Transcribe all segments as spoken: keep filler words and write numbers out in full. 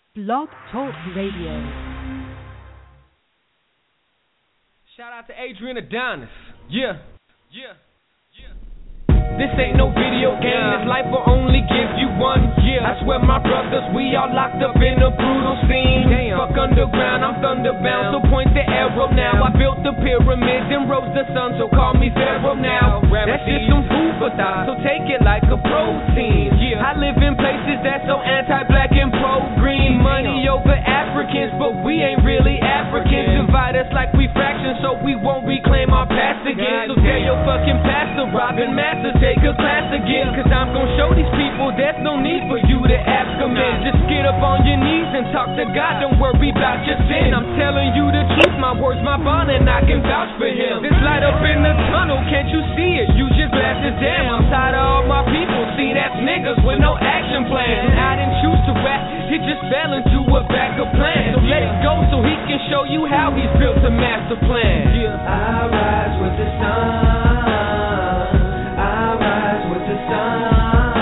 Blog Talk Radio. Shout out to Adrian Adonis. Yeah, yeah, yeah. This ain't no video game. This life will only give you one. Yeah, I swear, my brothers, we all locked up in a brutal scene. Damn. Fuck underground, I'm thunderbound. So point the arrow now. I built the pyramids and rose the sun, so call me Pharaoh now. That's just some food for thought, so take it like a protein. Yeah, I live in places that's so anti-black and pro-green. Money over Africans, but we ain't really Africans. Divide us like we fractions, so we won't reclaim our past again. So tell your fucking pastor, Robin Masters, take a class again. Cause I'm gonna show these people there's no need for you to ask them in. Just get up on your knees and talk to God, don't worry about your sin. I'm telling you the truth, my words, my bond, and I can vouch for him. This light up in the tunnel, can't you see it? Use your glasses, damn. I'm tired of all my people, see that's niggas with no action plan. And I didn't choose to rap, it just fell into a backup plan. So let it go so he can show you how he's built a master plan. Yeah. I rise with the sun, I rise with the sun.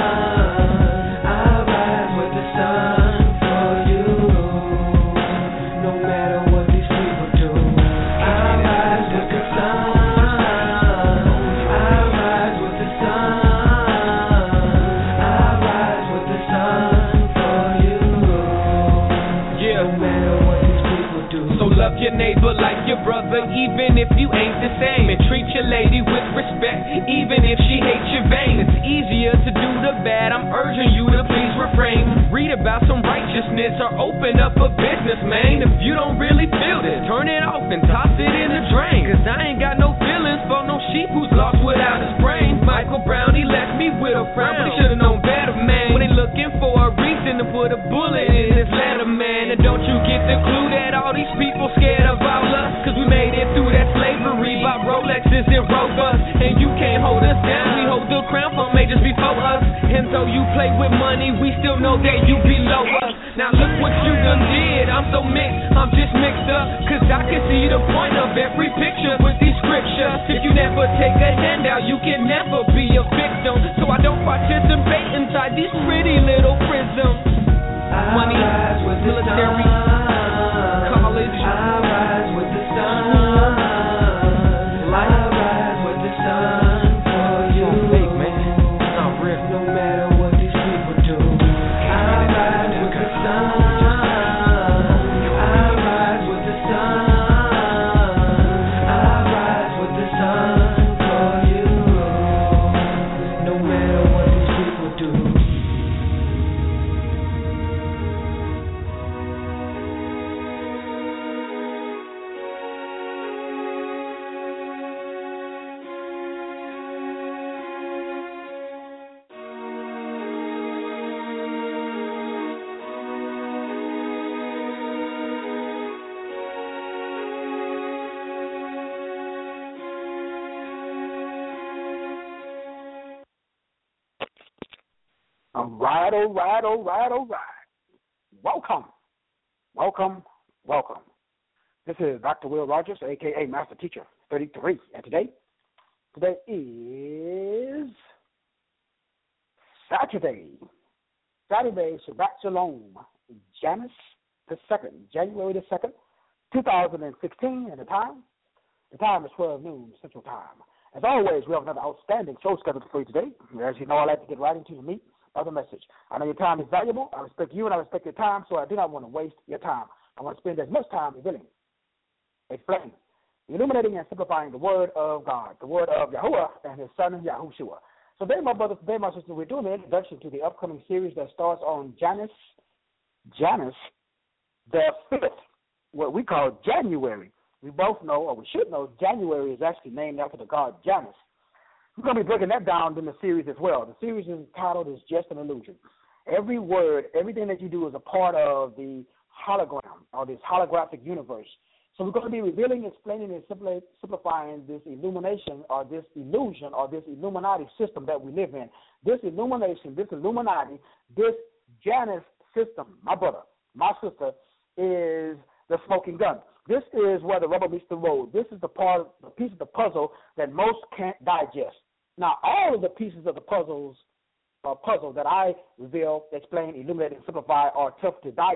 Your neighbor like your brother, even if you ain't the same. And treat your lady with respect, even if she hates your vein. It's easier to do the bad, I'm urging you to please refrain. Read about some righteousness or open up a business, man. If you don't really feel this, turn it off and toss it in the drain. Cause I ain't got no feelings for no sheep who's lost without his brain. Michael Brown, he left me with a frown, but he should've known better, man. When they looking for a reason to put a bullet in his letter, man. And don't you get the clue that all these people scared of all us? Cause we made it through that slavery, bought Rolexes and Rovers, and you can't hold us down. We hold the crown for majors before us, and though you play with money, we still know that you below us. Now look what you done did, I'm so mixed, I'm just mixed up. Cause I can see the point of every picture with these scriptures. If you never take a handout, you can never be a victim. So I don't participate inside these pretty little prisms. Money, military, college, I rise with the sun. I rise with the sun for you. Fake, man. It's not real. No matter what these people do, I rise with the sun. I rise with the sun. I rise with the sun for you. No matter what these people do. All right, all right, all right, all right. Welcome, welcome, welcome. This is Doctor Will Rogers, a k a. Master Teacher thirty-three. And today, today is Saturday. Saturday, Shabbat Shalom, Janus the second, January the second, two thousand sixteen, and the time? The time is twelve noon Central Time. As always, we have another outstanding show scheduled for you today. As you know, I like to get right into the meat of the message. I know your time is valuable. I respect you and I respect your time, so I do not want to waste your time. I want to spend as much time as willing explaining, illuminating, and simplifying the word of God, the word of Yahuwah and his son, Yahushua. So today, my brothers, today, my sisters, we're doing an introduction to the upcoming series that starts on Janus, Janus the fifth, what we call January. We both know, or we should know, January is actually named after the god Janus. We're going to be breaking that down in the series as well. The series is titled is Just an Illusion. Every word, everything that you do is a part of the hologram or this holographic universe. So we're going to be revealing, explaining, and simply simplifying this illumination or this illusion or this Illuminati system that we live in. This illumination, this Illuminati, this Janus system, my brother, my sister, is the smoking gun. This is where the rubber meets the road. This is the part, the piece of the puzzle that most can't digest. Now, all of the pieces of the puzzles, uh, puzzle that I reveal, explain, illuminate, and simplify are tough to digest.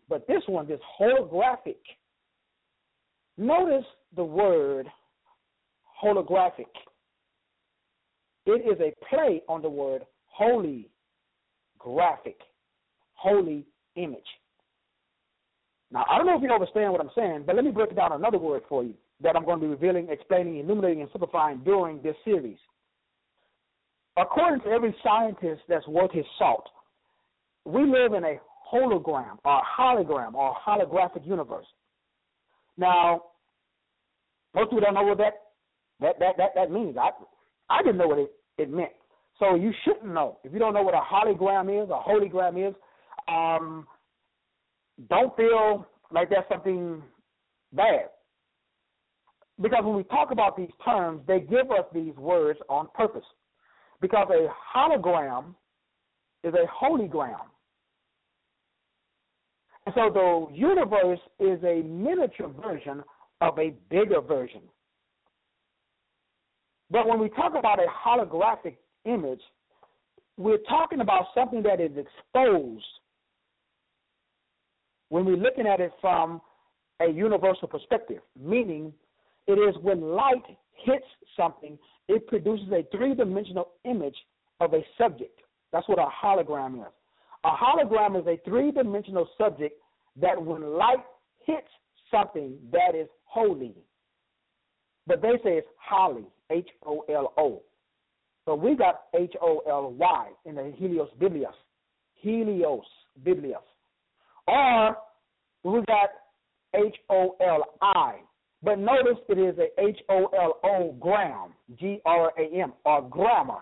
But this one, this holographic, notice the word holographic. It is a play on the word holy graphic, holy image. Now, I don't know if you understand what I'm saying, but let me break down another word for you that I'm going to be revealing, explaining, illuminating, and simplifying during this series. According to every scientist that's worth his salt, we live in a hologram or hologram or holographic universe. Now, most people don't know what that that that that, that means. I I didn't know what it, it meant. So you shouldn't know. If you don't know what a hologram is, a hologram is, um, don't feel like that's something bad. Because when we talk about these terms, they give us these words on purpose. Because a hologram is a hologram. And so the universe is a miniature version of a bigger version. But when we talk about a holographic image, we're talking about something that is exposed when we're looking at it from a universal perspective, meaning it is when light hits something, it produces a three-dimensional image of a subject. That's what a hologram is. A hologram is a three-dimensional subject that when light hits something that is holy, but they say it's holy, H O L O. So we got H O L Y in the Helios Biblios, Helios Biblios. Or we got H O L I. But notice it is a H O L O gram, G R A M, or grammar.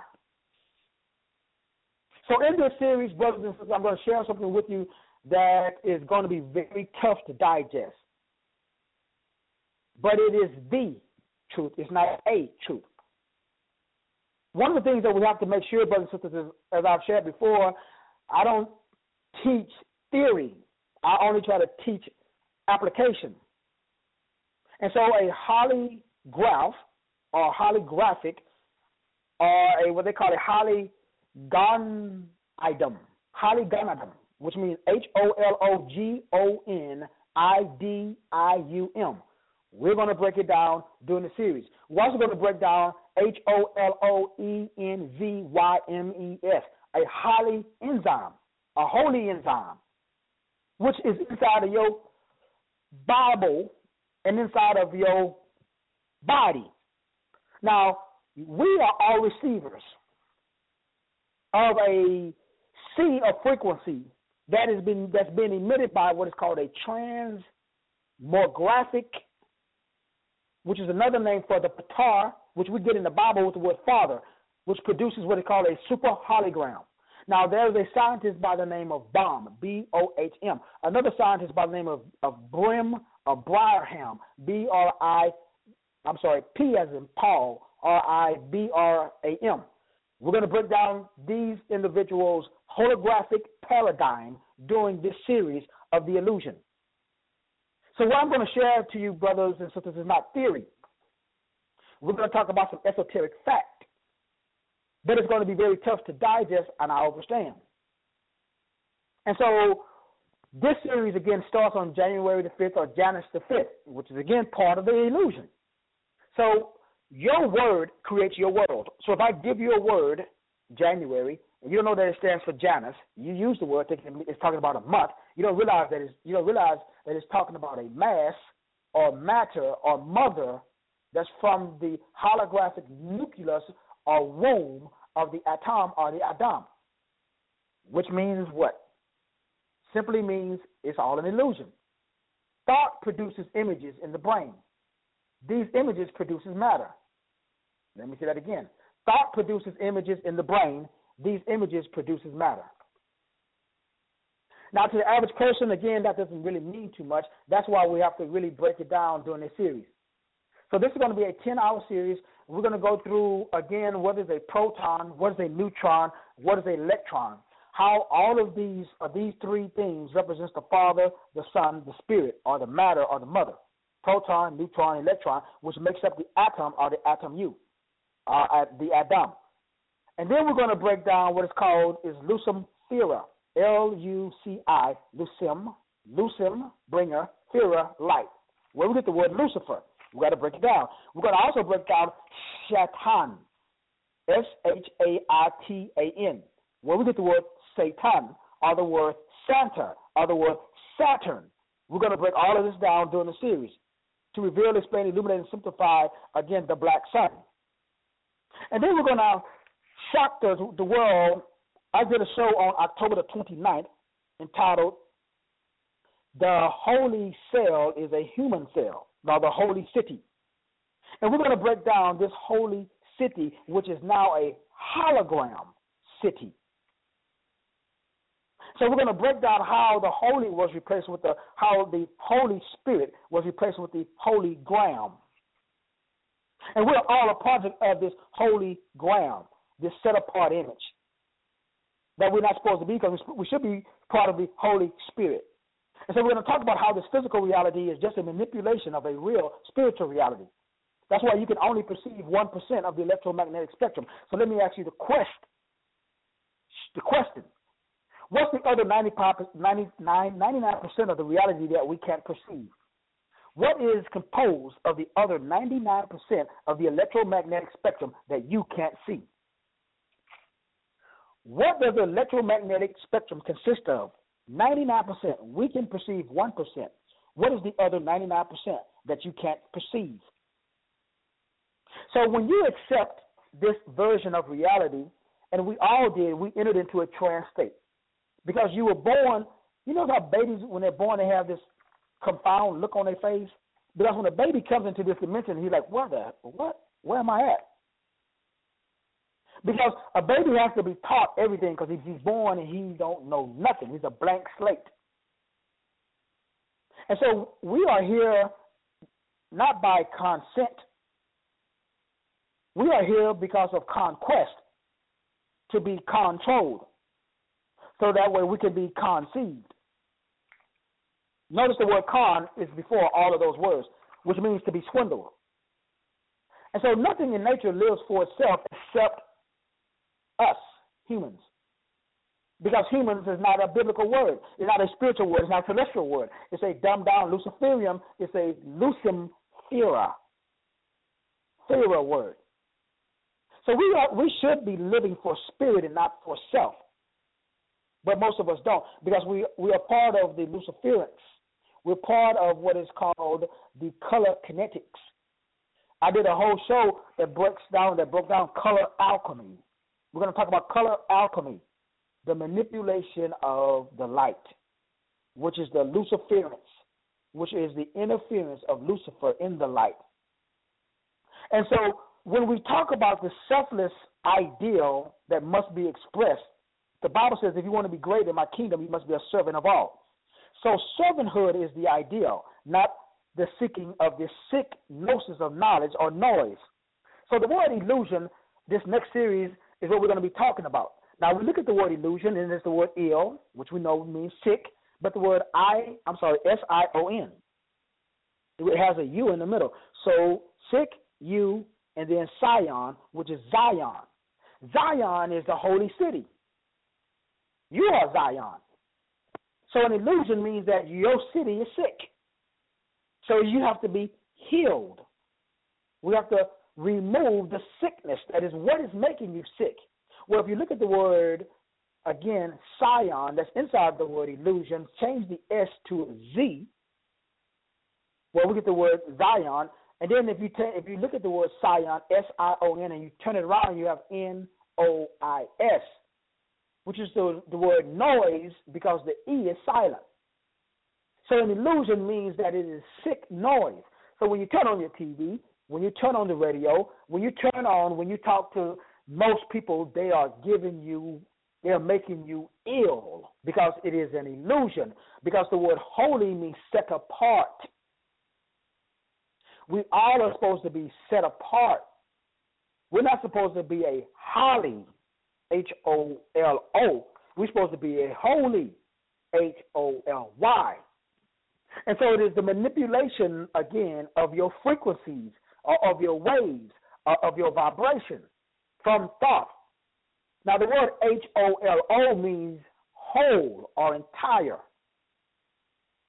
So in this series, brothers and sisters, I'm going to share something with you that is going to be very tough to digest. But it is the truth. It's not a truth. One of the things that we have to make sure, brothers and sisters, is, as I've shared before, I don't teach theory. I only try to teach application. And so a holograph or holographic or a what they call a holygonidum, holygonidum, which means H O L O G O N I D I U M. We're going to break it down during the series. We're also going to break down H O L O E N Z Y M E S, a holy enzyme, a holy enzyme, which is inside of your Bible and inside of your body. Now, we are all receivers of a sea of frequency that has been that's been emitted by what is called a transmographic, which is another name for the patar, which we get in the Bible with the word father, which produces what is called a super hologram. Now, there's a scientist by the name of Bohm, B O H M, another scientist by the name of, of Brim of Brierham, B R I, I'm sorry, P as in Paul, R I B R A M. We're going to break down these individuals' holographic paradigm during this series of the illusion. So what I'm going to share to you, brothers and sisters, is not theory. We're going to talk about some esoteric fact, but it's going to be very tough to digest, and I understand. And so this series, again, starts on January the fifth or Janus the fifth, which is, again, part of the illusion. So your word creates your world. So if I give you a word, January, and you don't know that it stands for Janus, you use the word thinking it's talking about a month. You don't realize that it's, you don't realize that it's talking about a mass or matter or mother that's from the holographic nucleus or womb of the atom or the Adam, which means what? Simply means it's all an illusion. Thought produces images in the brain. These images produces matter. Let me say that again. Thought produces images in the brain. These images produces matter. Now, to the average person, again, that doesn't really mean too much. That's why we have to really break it down during this series. So this is going to be a ten-hour series. We're going to go through, again, what is a proton, what is a neutron, what is an electron, how all of these, uh, these three things represents the Father, the Son, the Spirit, or the matter, or the mother. Proton, neutron, electron, which makes up the atom or the atom U, uh, the Adam. And then we're going to break down what is called is Lucifera, L U C I, Lucim, Lucem, bringer, fearer, light. Where we get the word Lucifer? We got to break it down. We're going to also break down Shaitan, S H A I T A N. Where we get the word Satan, or the word Santa, or the word Saturn. We're going to break all of this down during the series to reveal, explain, illuminate, and simplify, again, the black sun. And then we're going to shock the, the world. I did a show on October the twenty-ninth entitled The Holy Cell is a Human Cell, now the Holy City. And we're going to break down this holy city, which is now a hologram city. So we're going to break down how the holy was replaced with the, how the Holy Spirit was replaced with the holy ground. And we're all a project of this holy ground, this set-apart image that we're not supposed to be, because we should be part of the Holy Spirit. And so we're going to talk about how this physical reality is just a manipulation of a real spiritual reality. That's why you can only perceive one percent of the electromagnetic spectrum. So let me ask you the question. The question. What's the other ninety-five, ninety-nine, ninety-nine percent of the reality that we can't perceive? What is composed of the other ninety-nine percent of the electromagnetic spectrum that you can't see? What does the electromagnetic spectrum consist of? ninety-nine percent. We can perceive one percent. What is the other ninety-nine percent that you can't perceive? So when you accept this version of reality, and we all did, we entered into a trance state. Because you were born, you know how babies, when they're born, they have this confounded look on their face? Because when a baby comes into this dimension, he's like, what the, what? Where am I at? Because a baby has to be taught everything, because he's born and he don't know nothing. He's a blank slate. And so we are here not by consent. We are here because of conquest, to be controlled, so that way we can be conceived. Notice the word con is before all of those words, which means to be swindled. And so nothing in nature lives for itself except us, humans. Because humans is not a biblical word. It's not a spiritual word. It's not a celestial word. It's a dumbed down Luciferium. It's a Lucem Fera. Fera word. So we are, we should be living for spirit and not for self. But most of us don't, because we, we are part of the Luciferians. We're part of what is called the color kinetics. I did a whole show that breaks down, that broke down color alchemy. We're going to talk about color alchemy, the manipulation of the light, which is the Luciferians, which is the interference of Lucifer in the light. And so when we talk about the selfless ideal that must be expressed, the Bible says if you want to be great in my kingdom, you must be a servant of all. So servanthood is the ideal, not the seeking of the sick gnosis of knowledge or noise. So the word illusion, this next series, is what we're going to be talking about. Now, we look at the word illusion, and there's the word ill, which we know means sick, but the word I, I'm sorry, S I O N. It has a U in the middle. So sick, U, and then Sion, which is Zion. Zion is the holy city. You are Zion. So an illusion means that your city is sick. So you have to be healed. We have to remove the sickness. That is what is making you sick. Well, if you look at the word, again, Sion, that's inside the word illusion, change the S to a Z, well, we get the word Zion. And then if you t- if you look at the word Sion, S I O N, and you turn it around, you have N O I S, which is the, the word noise, because the E is silent. So an illusion means that it is sick noise. So when you turn on your T V, when you turn on the radio, when you turn on, when you talk to most people, they are giving you, they are making you ill, because it is an illusion, because the word holy means set apart. We all are supposed to be set apart. We're not supposed to be a holly, H O L O. We're supposed to be a holy, H O L Y. And so it is the manipulation, again, of your frequencies, or of your waves, or of your vibration from thought. Now, the word H O L O means whole or entire.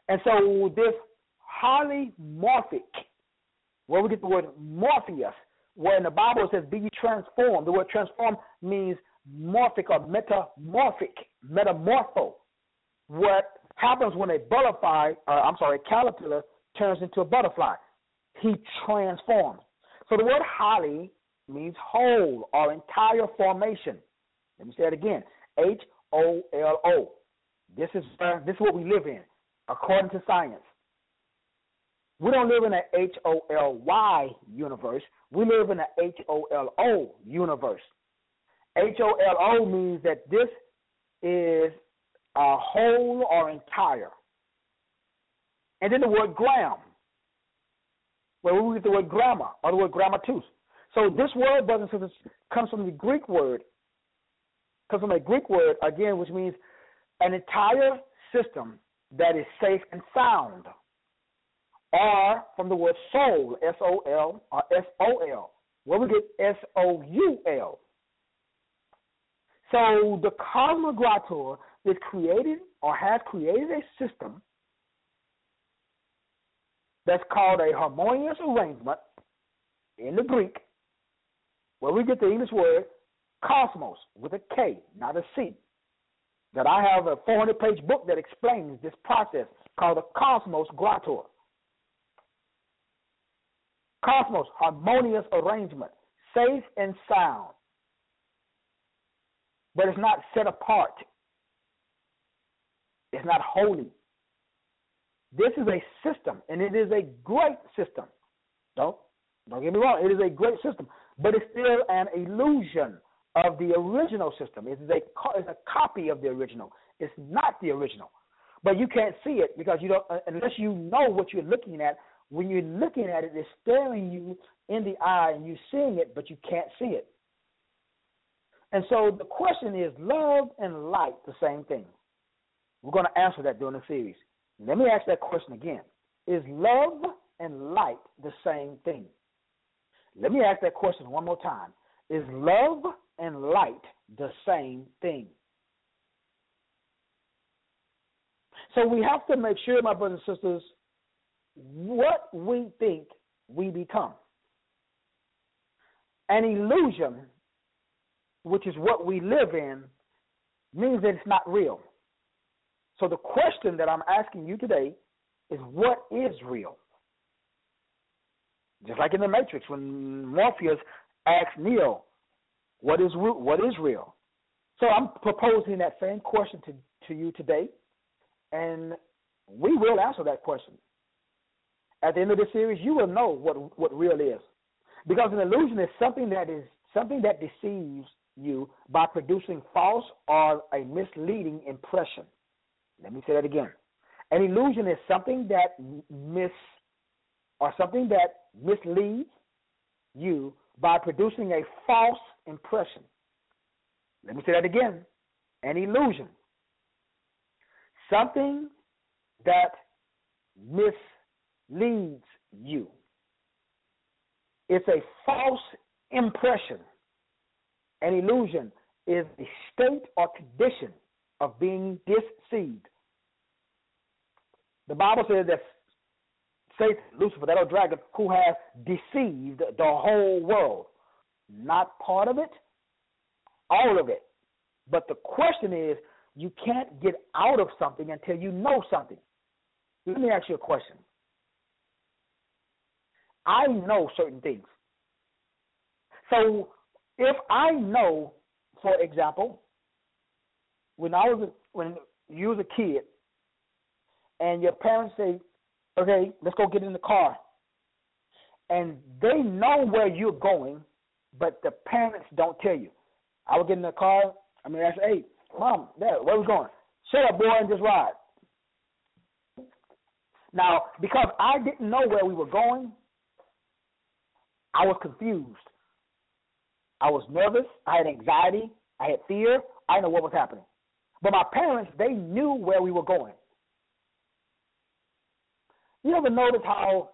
And so this highly morphic, where we get the word Morpheus, where in the Bible it says be ye transformed. The word transform means morphic or metamorphic, metamorpho. What happens when a butterfly, uh, I'm sorry, a caterpillar turns into a butterfly? He transforms. So the word highly means whole or entire formation. Let me say it again. H O L O. This is uh, this is what we live in, according to science. We don't live in an H O L Y universe. We live in an H O L O universe. H O L O means that this is a whole or entire. And then the word gram, where we get the word grammar or the word grammatus. So this word, brothers and sisters, comes from the Greek word, comes from a Greek word, again, which means an entire system that is safe and sound. Or from the word soul, S O L, or S O L, where we get S O U L. So the Cosmogrator is created or has created a system that's called a harmonious arrangement in the Greek, where we get the English word cosmos with a K, not a C. That I have a four hundred page book that explains this process called the Cosmos Grator. Cosmos, harmonious arrangement, safe and sound. But it's not set apart. It's not holy. This is a system, and it is a great system. Don't, don't get me wrong, it is a great system, but it's still an illusion of the original system. It is a, it's a copy of the original. It's not the original. But you can't see it because you don't, unless you know what you're looking at. When you're looking at it, it's staring you in the eye and you're seeing it, but you can't see it. And so the question is, love and light the same thing? We're going to answer that during the series. Let me ask that question again. Is love and light the same thing? Let me ask that question one more time. Is love and light the same thing? So we have to make sure, my brothers and sisters, what we think we become. An illusion, which is what we live in, means that it's not real. So the question that I'm asking you today is, what is real? Just like in the Matrix, when Morpheus asked Neo, what is what is real? So I'm proposing that same question to, to you today, and we will answer that question. At the end of the series, you will know what what real is, because an illusion is something that is something that deceives you by producing false or a misleading impression. Let me say that again. An illusion is something that mis or something that misleads you by producing a false impression. Let me say that again. An illusion, something that misleads leads you. It's a false impression. An illusion is a state or condition of being deceived. The Bible says that Satan, Lucifer, that old dragon, who has deceived the whole world. Not part of it, all of it. But the question is, you can't get out of something until you know something. Let me ask you a question. I know certain things. So if I know, for example, when I was when you was a kid and your parents say, okay, let's go get in the car, and they know where you're going, but the parents don't tell you. I would get in the car, I mean, I say, hey, Mom, Dad, where we going? Shut up, boy, and just ride. Now, because I didn't know where we were going, I was confused. I was nervous. I had anxiety. I had fear. I didn't know what was happening. But my parents, they knew where we were going. You ever notice how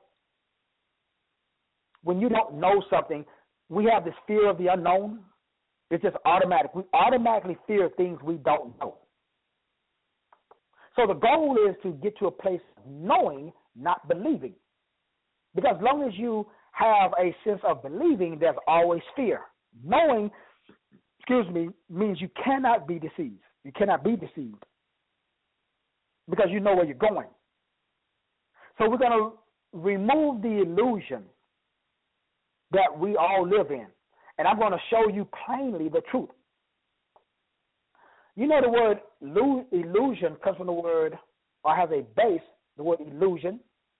when you don't know something, we have this fear of the unknown? It's just automatic. We automatically fear things we don't know. So the goal is to get to a place of knowing, not believing. Because as long as you have a sense of believing, there's always fear. Knowing, excuse me, means you cannot be deceived. You cannot be deceived because you know where you're going. So we're going to remove the illusion that we all live in. And I'm going to show you plainly the truth. You know the word illusion comes from the word, or has a base, the word illusion,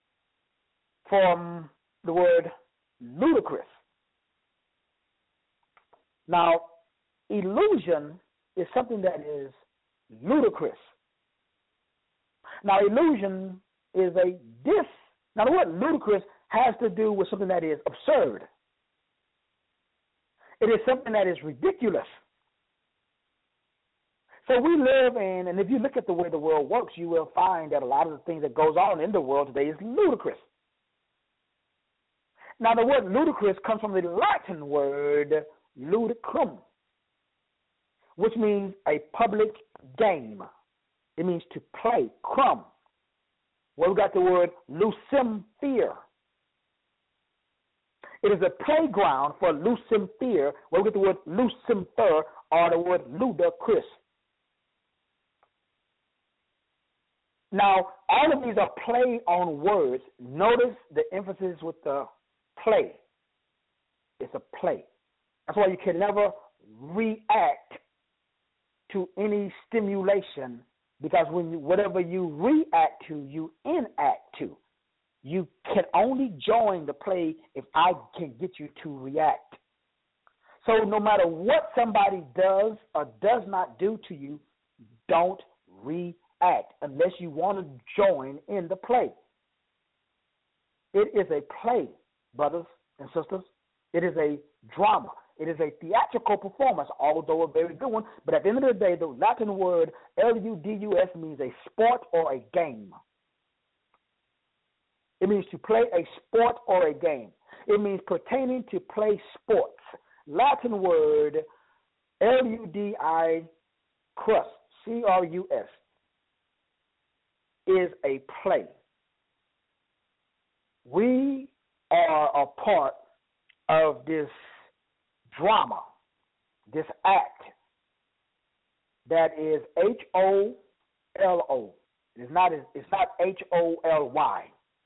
from the word ludicrous. Now, illusion is something that is ludicrous. Now, illusion is a dis. Now, the word ludicrous has to do with something that is absurd. It is something that is ridiculous. So we live in, and if you look at the way the world works, you will find that a lot of the things that goes on in the world today is ludicrous. Now, the word ludicrous comes from the Latin word ludicrum, which means a public game. It means to play, crum. Well, we got the word lucem fear. It is a playground for lucem fear, where we get the word lucifer or the word ludicrous. Now, all of these are play on words. Notice the emphasis with the play. It's a play. That's why you can never react to any stimulation, because when you, whatever you react to, you enact to. You can only join the play if I can get you to react. So no matter what somebody does or does not do to you, don't react unless you want to join in the play. It is a play, brothers and sisters. It is a drama. It is a theatrical performance, although a very good one. But at the end of the day, the Latin word L U D U S means a sport or a game. It means to play a sport or a game. It means pertaining to play sports. Latin word L U D I crus, C R U S, is a play. We are a part of this drama, this act that is H O L O. It's not, it's not H O L Y.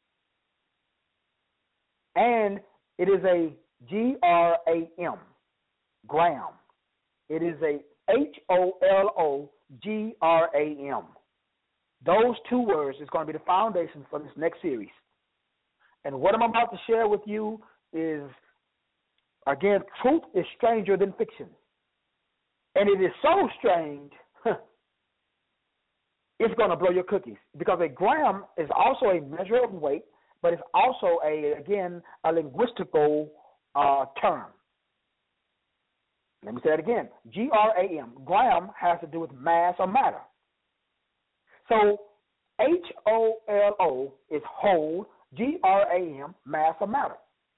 And it is a G R A M, gram. It is a H O L O G R A M. Those two words is going to be the foundation for this next series. And what I'm about to share with you is, again, truth is stranger than fiction. And it is so strange, it's going to blow your cookies. Because a gram is also a measure of weight, but it's also, a again, a linguistical uh, term. Let me say that again. G R A M. Gram has to do with mass or matter. So H O L O is whole, G R A M, mass or matter.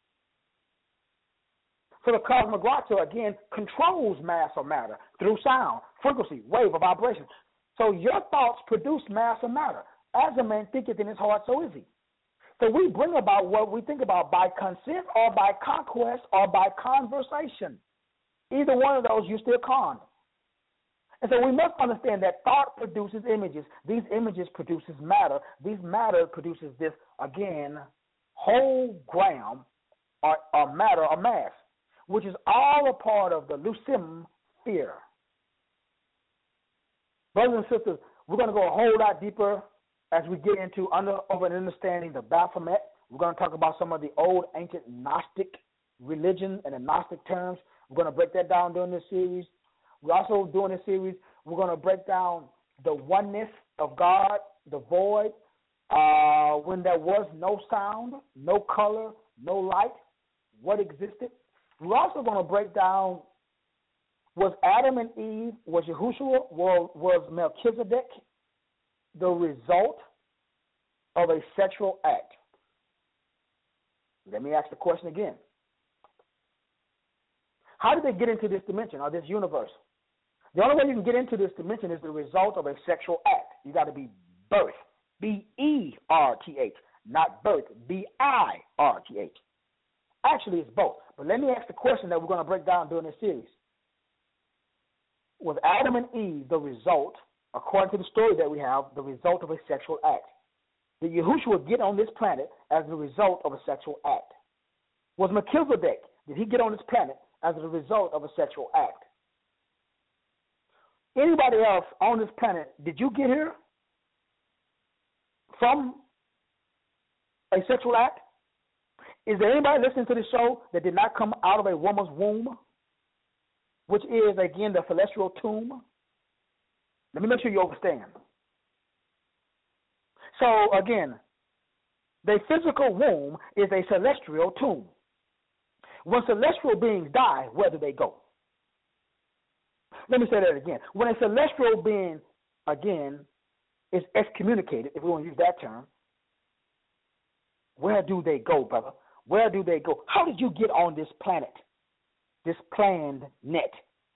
So the cosmographia, again, controls mass or matter through sound, frequency, wave, or vibration. So your thoughts produce mass or matter. As a man thinketh in his heart, so is he. So we bring about what we think about by consent or by conquest or by conversation. Either one of those, you still conned. And so we must understand that thought produces images. These images produces matter. These matter produces this, again, whole gram or, or matter or mass, which is all a part of the lucem fear. Brothers and sisters, we're going to go a whole lot deeper as we get into under, over and understanding the Baphomet. We're going to talk about some of the old ancient Gnostic religion and the Gnostic terms. We're going to break that down during this series. We're also doing this series, we're going to break down the oneness of God, the void, uh, when there was no sound, no color, no light, what existed. We're also going to break down, was Adam and Eve, was Yahushua, was, was Melchizedek the result of a sexual act? Let me ask the question again. How did they get into this dimension or this universe? The only way you can get into this dimension is the result of a sexual act. You got to be birth, B E R T H, not birth, B I R T H. Actually, it's both. But let me ask the question that we're going to break down during this series. Was Adam and Eve the result, according to the story that we have, the result of a sexual act? Did Yahushua get on this planet as the result of a sexual act? Was Melchizedek, did he get on this planet as a result of a sexual act? Anybody else on this planet, did you get here from a sexual act? Is there anybody listening to this show that did not come out of a woman's womb, which is, again, the celestial tomb? Let me make sure you understand. So, again, the physical womb is a celestial tomb. When celestial beings die, where do they go? Let me say that again. When a celestial being, again, is excommunicated, if we want to use that term, where do they go, brother? Where do they go? How did you get on this planet, this planned net?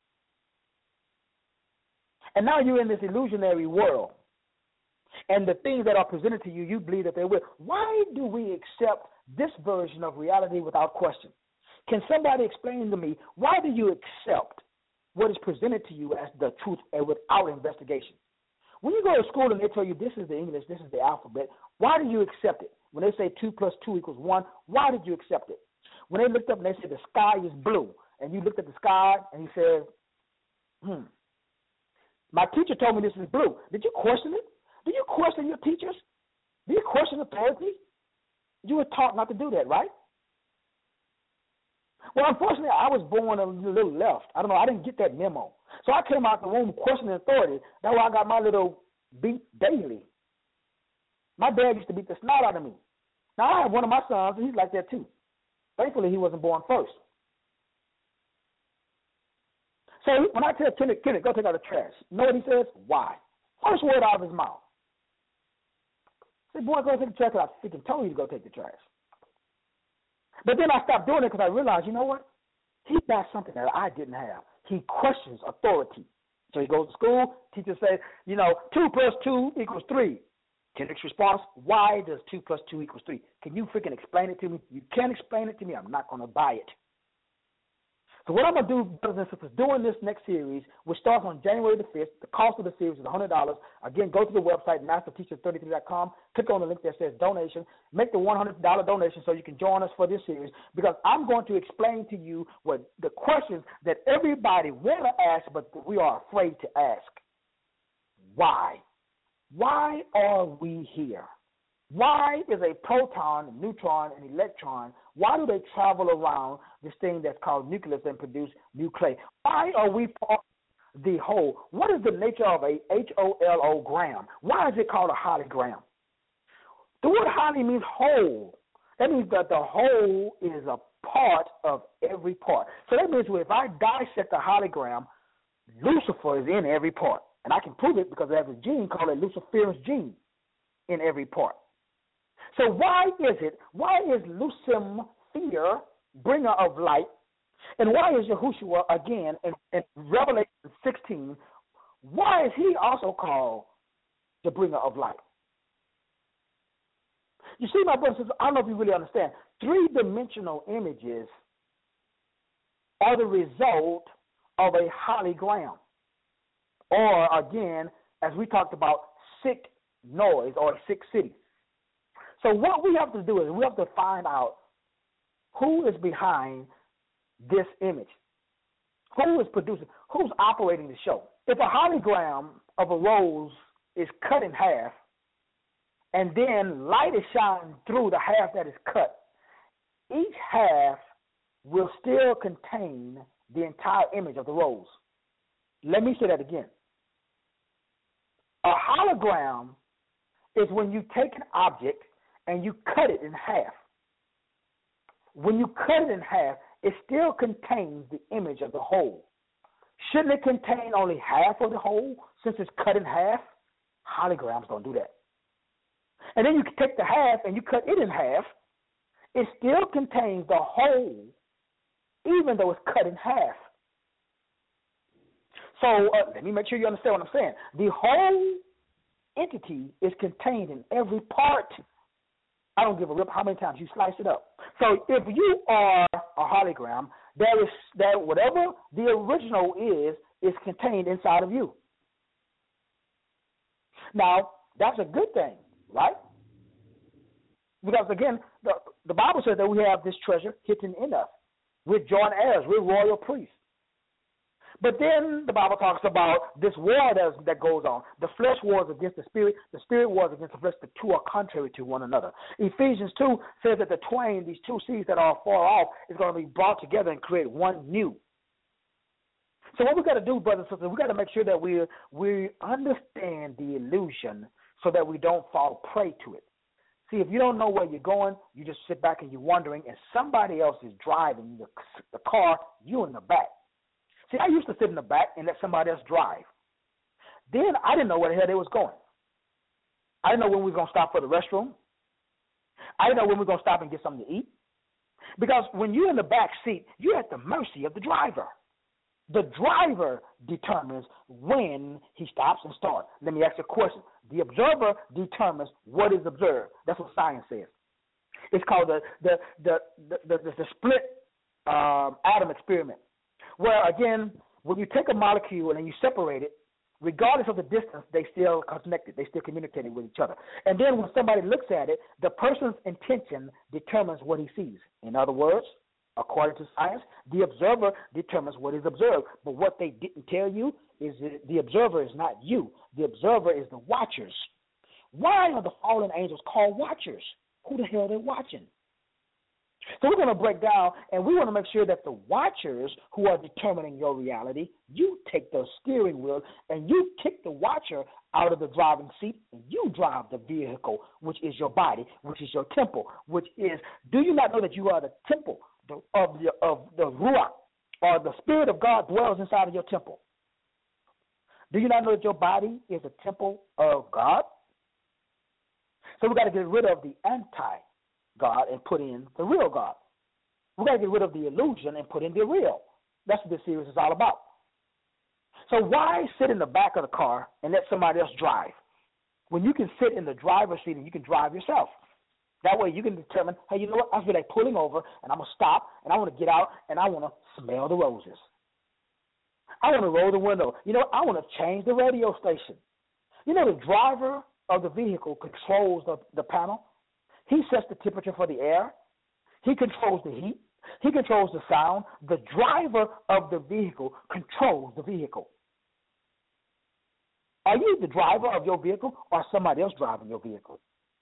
And now you're in this illusionary world. And the things that are presented to you, you believe that they will. Why do we accept this version of reality without question? Can somebody explain to me, why do you accept what is presented to you as the truth and without investigation? When you go to school and they tell you this is the English, this is the alphabet, why do you accept it? When they say two plus two equals one, why did you accept it? When they looked up and they said the sky is blue, and you looked at the sky and you said, hmm, my teacher told me this is blue. Did you question it? Do you question your teachers? Do you question authority? You were taught not to do that, right? Well, unfortunately, I was born a little left. I don't know. I didn't get that memo. So I came out the womb questioning authority. That's why I got my little beat daily. My dad used to beat the snot out of me. Now, I have one of my sons, and he's like that too. Thankfully, he wasn't born first. So when I tell Kenneth, Kenneth, go take out the trash, you know what he says? Why? First word out of his mouth. I said, boy, go take the trash. I freaking told you to go take the trash. But then I stopped doing it because I realized, you know what? He got something that I didn't have. He questions authority. So he goes to school. Teacher says, you know, two plus two equals three. Kendrick's response, why does two plus two equals three? Can you freaking explain it to me? You can't explain it to me. I'm not going to buy it. So what I'm going to do, brothers and sisters, during this next series, which starts on January the fifth, the cost of the series is one hundred dollars. Again, go to the website, master teacher thirty-three dot com. Click on the link that says donation. Make the one hundred dollars donation so you can join us for this series, because I'm going to explain to you what the questions that everybody want to ask, but we are afraid to ask. Why? Why are we here? Why is a proton, a neutron, an electron, why do they travel around this thing that's called nucleus and produce nuclei? Why are we part of the whole? What is the nature of a H O L O gram? Why is it called a hologram? The word holy means whole. That means that the whole is a part of every part. So that means if I dissect a hologram, Lucifer is in every part. And I can prove it because I have a gene called a luciferase gene in every part. So why is it, why is Lucem fear, bringer of light, and why is Yahushua, again, in, in Revelation sixteen, why is he also called the bringer of light? You see, my brothers and sisters, I don't know if you really understand, three-dimensional images are the result of a hologram. Or, again, as we talked about, sick noise or a sick city. So what we have to do is we have to find out who is behind this image, who is producing, who's operating the show. If a hologram of a rose is cut in half and then light is shining through the half that is cut, each half will still contain the entire image of the rose. Let me say that again. A hologram is when you take an object and you cut it in half. When you cut it in half, it still contains the image of the whole. Shouldn't it contain only half of the whole since it's cut in half? Holograms don't do that. And then you take the half and you cut it in half, it still contains the whole, even though it's cut in half. So uh, let me make sure you understand what I'm saying. The whole entity is contained in every part. I don't give a rip how many times you slice it up. So if you are a hologram, there is that whatever the original is is contained inside of you. Now, that's a good thing, right? Because again, the, the Bible says that we have this treasure hidden in us. We're joint heirs, we're royal priests. But then the Bible talks about this war that, that goes on. The flesh wars against the spirit. The spirit wars against the flesh. The two are contrary to one another. Ephesians two says that the twain, these two seeds that are far off, is going to be brought together and create one new. So what we got to do, brothers and sisters, we got to make sure that we we understand the illusion so that we don't fall prey to it. See, if you don't know where you're going, you just sit back and you're wondering, and somebody else is driving the, the car, you in the back. See, I used to sit in the back and let somebody else drive. Then I didn't know where the hell they was going. I didn't know when we were going to stop for the restroom. I didn't know when we were going to stop and get something to eat. Because when you're in the back seat, you're at the mercy of the driver. The driver determines when he stops and starts. Let me ask you a question. The observer determines what is observed. That's what science says. It's called the the the the, the, the, the split um, atom experiment. Where, again, when you take a molecule and you separate it, regardless of the distance, they still connected. They still communicating with each other. And then when somebody looks at it, the person's intention determines what he sees. In other words, according to science, the observer determines what is observed. But what they didn't tell you is that the observer is not you. The observer is the watchers. Why are the fallen angels called watchers? Who the hell are they watching? So we're going to break down, and we want to make sure that the watchers who are determining your reality, you take the steering wheel and you kick the watcher out of the driving seat, and you drive the vehicle, which is your body, which is your temple, which is, do you not know that you are the temple the, of, the, of the Ruach, or the Spirit of God dwells inside of your temple? Do you not know that your body is a temple of God? So we got to get rid of the anti God and put in the real God. We got to get rid of the illusion and put in the real. That's what this series is all about. So why sit in the back of the car and let somebody else drive when you can sit in the driver's seat and you can drive yourself? That way you can determine, hey, you know what? I feel like pulling over and I'm going to stop and I want to get out and I want to smell the roses. I want to roll the window. You know, I want to change the radio station. You know, the driver of the vehicle controls the, the panel. He sets the temperature for the air. He controls the heat. He controls the sound. The driver of the vehicle controls the vehicle. Are you the driver of your vehicle or somebody else driving your vehicle?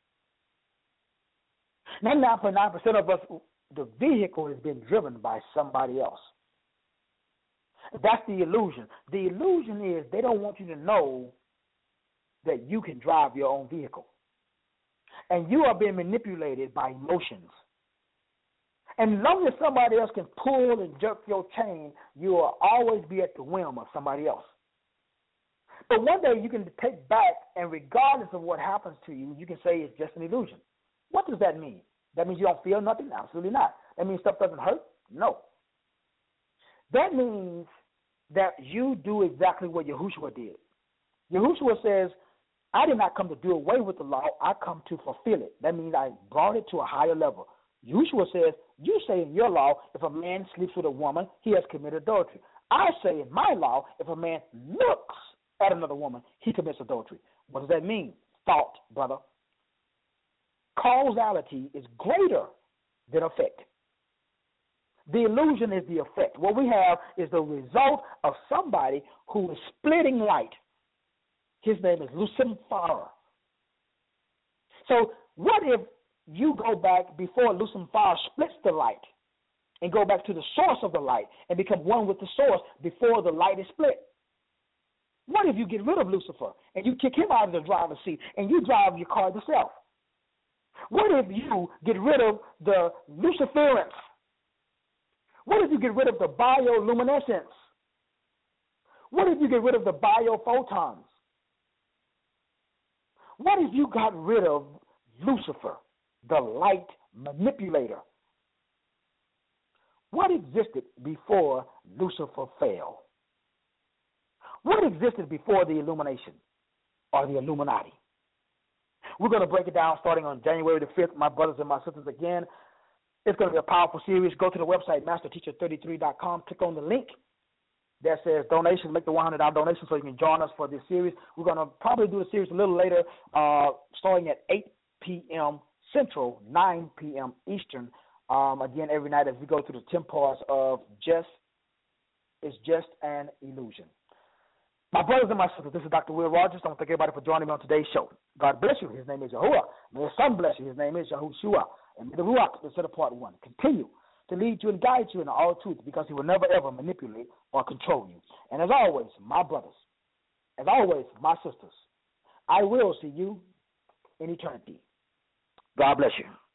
ninety-nine point nine percent of us, the vehicle has been driven by somebody else. That's the illusion. The illusion is they don't want you to know that you can drive your own vehicle. And you are being manipulated by emotions. And as long as somebody else can pull and jerk your chain, you will always be at the whim of somebody else. But one day you can take back, and regardless of what happens to you, you can say it's just an illusion. What does that mean? That means you don't feel nothing? Absolutely not. That means stuff doesn't hurt? No. That means that you do exactly what Yahushua did. Yahushua says, I did not come to do away with the law. I come to fulfill it. That means I brought it to a higher level. Yahushua says, you say in your law, if a man sleeps with a woman, he has committed adultery. I say in my law, if a man looks at another woman, he commits adultery. What does that mean? Thought, brother. Causality is greater than effect. The illusion is the effect. What we have is the result of somebody who is splitting light. His name is Lucifer. So what if you go back before Lucifer splits the light and go back to the source of the light and become one with the source before the light is split? What if you get rid of Lucifer and you kick him out of the driver's seat and you drive your car yourself? What if you get rid of the luciferance? What if you get rid of the bioluminescence? What if you get rid of the biophotons? What if you got rid of Lucifer, the light manipulator? What existed before Lucifer fell? What existed before the illumination or the Illuminati? We're going to break it down starting on January the fifth, my brothers and my sisters. Again, it's going to be a powerful series. Go to the website, master teacher thirty-three dot com. Click on the link that says donations. Make the one hundred dollars donation so you can join us for this series. We're going to probably do the series a little later, uh, starting at eight p.m. Central, nine p.m. Eastern. Um, again, every night as we go through the ten parts of Just, It's Just an Illusion. My brothers and my sisters, this is Doctor Will Rogers. I want to thank everybody for joining me on today's show. God bless you. His name is Yahuwah. May His Son bless you. His name is Yahushua. And may the Ruach, the set apart one, continue to lead you and guide you in all truth, because He will never, ever manipulate or control you. And as always, my brothers, as always, my sisters, I will see you in eternity. God bless you.